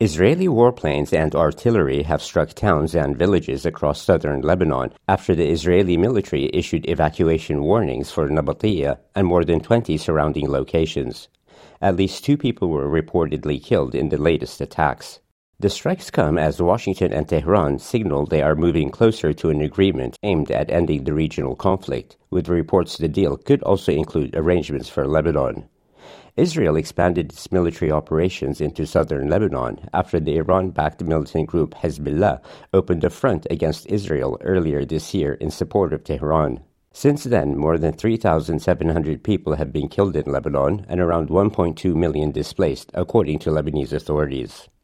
Israeli warplanes and artillery have struck towns and villages across southern Lebanon after the Israeli military issued evacuation warnings for Nabateeh and more than 20 surrounding locations. At least 2 people were reportedly killed in the latest attacks. The strikes come as Washington and Tehran signal they are moving closer to an agreement aimed at ending the regional conflict, with reports the deal could also include arrangements for Lebanon. Israel expanded its military operations into southern Lebanon after the Iran-backed militant group Hezbollah opened a front against Israel earlier this year in support of Tehran. Since then, more than 3,700 people have been killed in Lebanon and around 1.2 million displaced, according to Lebanese authorities.